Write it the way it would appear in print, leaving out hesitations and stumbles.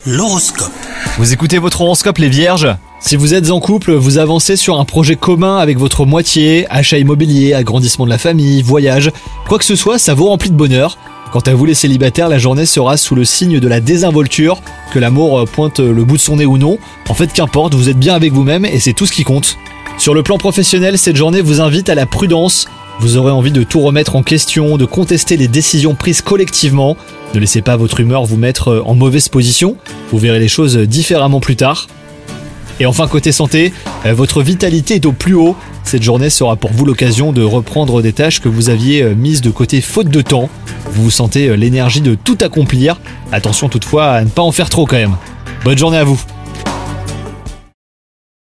L'horoscope. Vous écoutez votre horoscope les vierges ? Si vous êtes en couple, vous avancez sur un projet commun avec votre moitié, achat immobilier, agrandissement de la famille, voyage, quoi que ce soit, ça vous remplit de bonheur. Quant à vous les célibataires, la journée sera sous le signe de la désinvolture, que l'amour pointe le bout de son nez ou non. En fait, qu'importe, vous êtes bien avec vous-même et c'est tout ce qui compte. Sur le plan professionnel, cette journée vous invite à la prudence. Vous aurez envie de tout remettre en question, de contester les décisions prises collectivement. Ne laissez pas votre humeur vous mettre en mauvaise position. Vous verrez les choses différemment plus tard. Et enfin, côté santé, votre vitalité est au plus haut. Cette journée sera pour vous l'occasion de reprendre des tâches que vous aviez mises de côté faute de temps. Vous vous sentez l'énergie de tout accomplir. Attention toutefois à ne pas en faire trop quand même. Bonne journée à vous.